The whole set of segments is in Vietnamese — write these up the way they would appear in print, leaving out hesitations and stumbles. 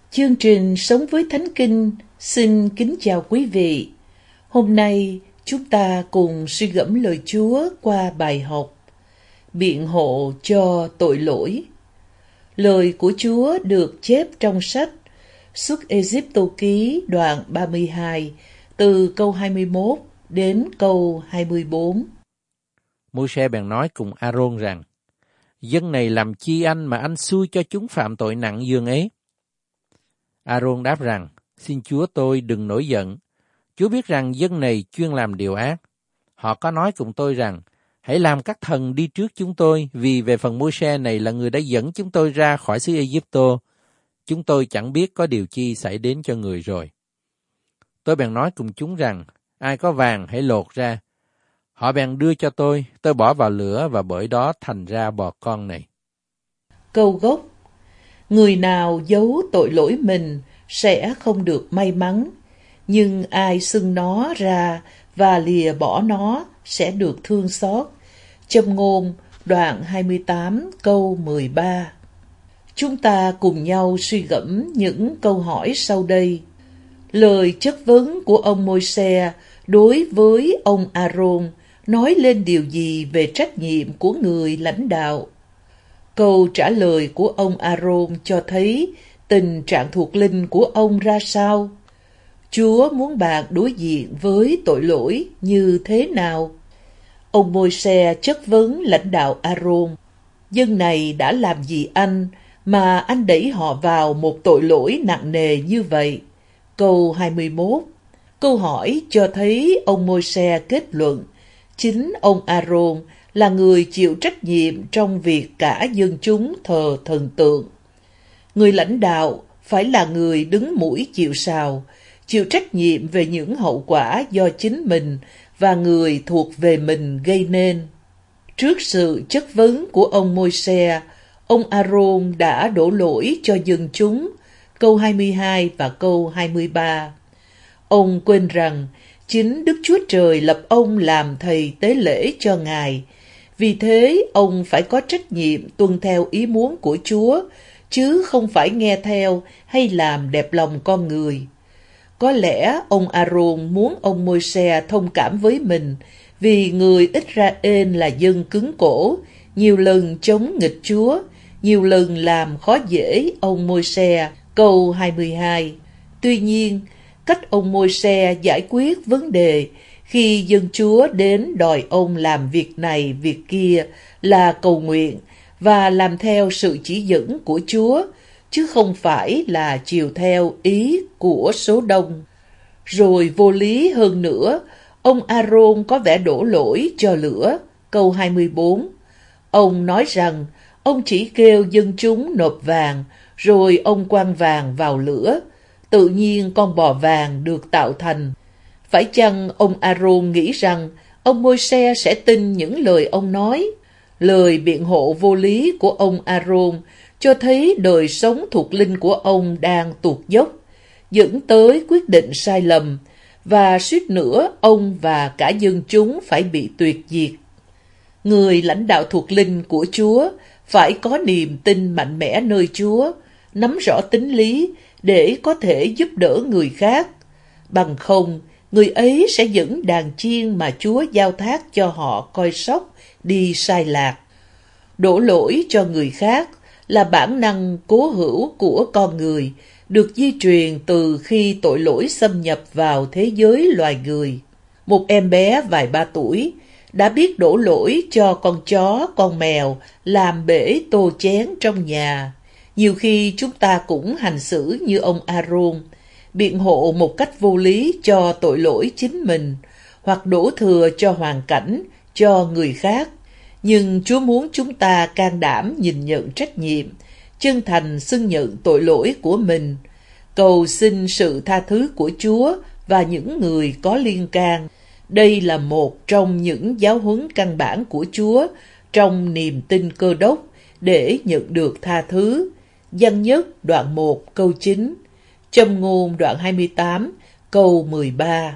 Chương trình Sống với Thánh Kinh xin kính chào quý vị. Hôm nay chúng ta cùng suy gẫm lời Chúa qua bài học Biện hộ cho tội lỗi. Lời của Chúa được chép trong sách Xuất Ê-díp-tô ký đoạn 32 từ câu 21 đến câu 24. Môi-se bèn nói cùng A-rôn rằng: Dân này làm chi anh mà anh xui cho chúng phạm tội nặng dường ấy? A-rôn đáp rằng: Xin Chúa tôi đừng nổi giận. Chúa biết rằng dân này chuyên làm điều ác. Họ có nói cùng tôi rằng: Hãy làm các thần đi trước chúng tôi, vì về phần Môi-se này là người đã dẫn chúng tôi ra khỏi xứ Ê-díp-tô. Chúng tôi chẳng biết có điều chi xảy đến cho người rồi. Tôi bèn nói cùng chúng rằng: Ai có vàng hãy lột ra. Họ bèn đưa cho tôi bỏ vào lửa và bởi đó thành ra bò con này. Câu gốc: Người nào giấu tội lỗi mình sẽ không được may mắn, nhưng ai xưng nó ra và lìa bỏ nó sẽ được thương xót. Châm ngôn đoạn 28 câu 13. Chúng ta cùng nhau suy gẫm những câu hỏi sau đây. Lời chất vấn của ông Môi-se đối với ông A-rôn nói lên điều gì về trách nhiệm của người lãnh đạo? Câu trả lời của ông A-rôn cho thấy tình trạng thuộc linh của ông ra sao? Chúa muốn bạn đối diện với tội lỗi như thế nào? Ông Môi-se chất vấn lãnh đạo A-rôn: Dân này đã làm gì anh mà anh đẩy họ vào một tội lỗi nặng nề như vậy? Câu 21. Câu hỏi cho thấy ông Môi-se kết luận chính ông A-rôn là người chịu trách nhiệm trong việc cả dân chúng thờ thần tượng. Người lãnh đạo phải là người đứng mũi chịu sào, chịu trách nhiệm về những hậu quả do chính mình và người thuộc về mình gây nên. Trước sự chất vấn của ông Môi-se, ông A-rôn đã đổ lỗi cho dân chúng, câu 22 và câu 23. Ông quên rằng chính Đức Chúa Trời lập ông làm thầy tế lễ cho Ngài. Vì thế, ông phải có trách nhiệm tuân theo ý muốn của Chúa, chứ không phải nghe theo hay làm đẹp lòng con người. Có lẽ ông A-rôn muốn ông Môi-se thông cảm với mình, vì người Israel là dân cứng cổ, nhiều lần chống nghịch Chúa, nhiều lần làm khó dễ ông Môi-se, câu 22. Tuy nhiên, cách ông Môi-se giải quyết vấn đề khi dân Chúa đến đòi ông làm việc này việc kia là cầu nguyện và làm theo sự chỉ dẫn của Chúa, chứ không phải là chiều theo ý của số đông. Rồi vô lý hơn nữa, ông A-rôn có vẻ đổ lỗi cho lửa, câu 24. Ông nói rằng ông chỉ kêu dân chúng nộp vàng, rồi ông quăng vàng vào lửa. Tự nhiên con bò vàng được tạo thành. Phải chăng ông A-rôn nghĩ rằng ông Môi-se sẽ tin những lời ông nói? Lời biện hộ vô lý của ông A-rôn cho thấy đời sống thuộc linh của ông đang tụt dốc, dẫn tới quyết định sai lầm, và suýt nữa ông và cả dân chúng phải bị tuyệt diệt. Người lãnh đạo thuộc linh của Chúa phải có niềm tin mạnh mẽ nơi Chúa, nắm rõ tính lý để có thể giúp đỡ người khác. Bằng không, người ấy sẽ dẫn đàn chiên mà Chúa giao thác cho họ coi sóc đi sai lạc. Đổ lỗi cho người khác là bản năng cố hữu của con người, được di truyền từ khi tội lỗi xâm nhập vào thế giới loài người. Một em bé vài ba tuổi đã biết đổ lỗi cho con chó, con mèo làm bể tô chén trong nhà. Nhiều khi chúng ta cũng hành xử như ông A-rôn, biện hộ một cách vô lý cho tội lỗi chính mình, hoặc đổ thừa cho hoàn cảnh, cho người khác. Nhưng Chúa muốn chúng ta can đảm nhìn nhận trách nhiệm, chân thành xưng nhận tội lỗi của mình, cầu xin sự tha thứ của Chúa và những người có liên can. Đây là một trong những giáo huấn căn bản của Chúa trong niềm tin Cơ Đốc để nhận được tha thứ. Văn Nhất đoạn 1 câu 9, Châm ngôn đoạn 28 câu 13.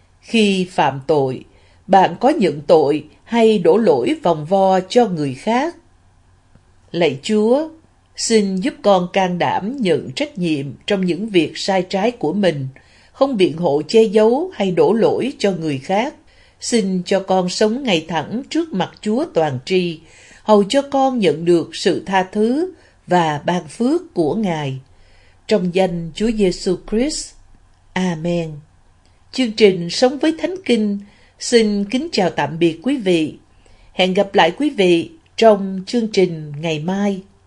Khi phạm tội, bạn có nhận tội hay đổ lỗi vòng vo cho người khác? Lạy Chúa, Xin giúp con can đảm nhận trách nhiệm trong những việc sai trái của mình, không biện hộ che giấu hay đổ lỗi cho người khác. Xin cho con sống ngay thẳng trước mặt Chúa toàn tri, hầu cho con nhận được sự tha thứ và ban phước của Ngài. Trong danh Chúa Giêsu Christ. Amen. Chương trình Sống với Thánh Kinh xin kính chào tạm biệt quý vị. Hẹn gặp lại quý vị trong chương trình ngày mai.